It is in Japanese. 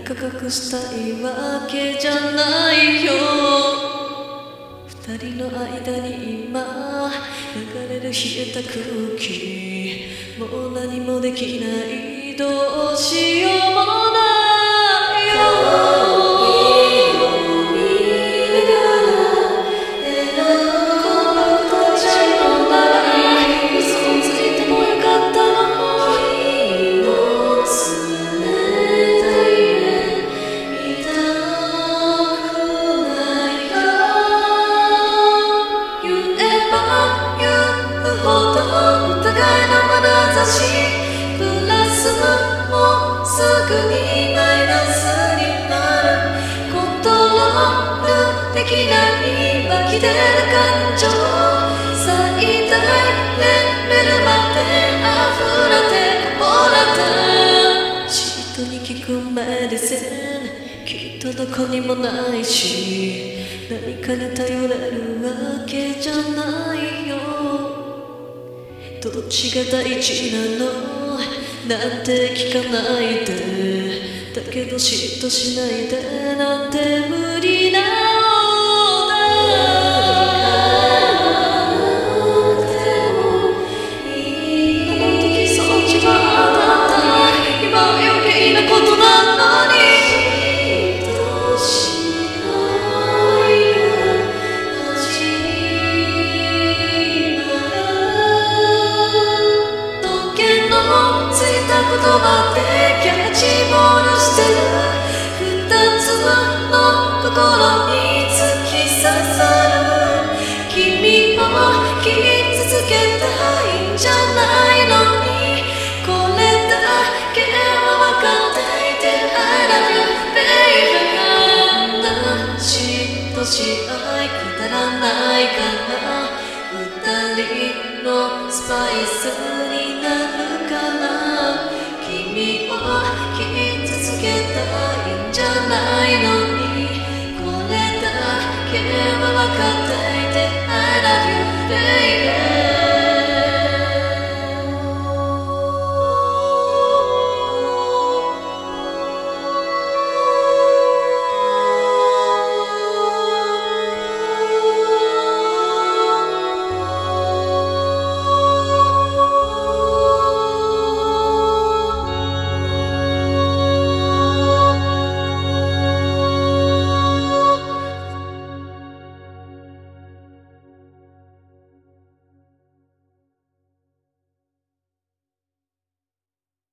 か隠したいわけじゃないよ。二人の間に今流れる冷えた空気、もう何もできない、どうしようもないよ。プラスもすぐにマイナスになる、コントロールできない湧き出る感情、最大レベルまで溢れてこぼれて、人に聞くメディセンきっとどこにもないし、何かに頼れるわけじゃないよ。どっちが大事なのなんて聞かないで、だけど嫉妬しないでなんて無理なのだ。あの時そうちはあった今は余計なことなのに、言葉でキャッチボールしてる、二つの心に突き刺さる、君を傷つけたいんじゃないのに、これだけは分かっていて I love you baby。 嫉妬し合いくだらないから二人のスパイスになるかな、君を傷つけたいんじゃないのに、これだけは分かっていて I love you baby。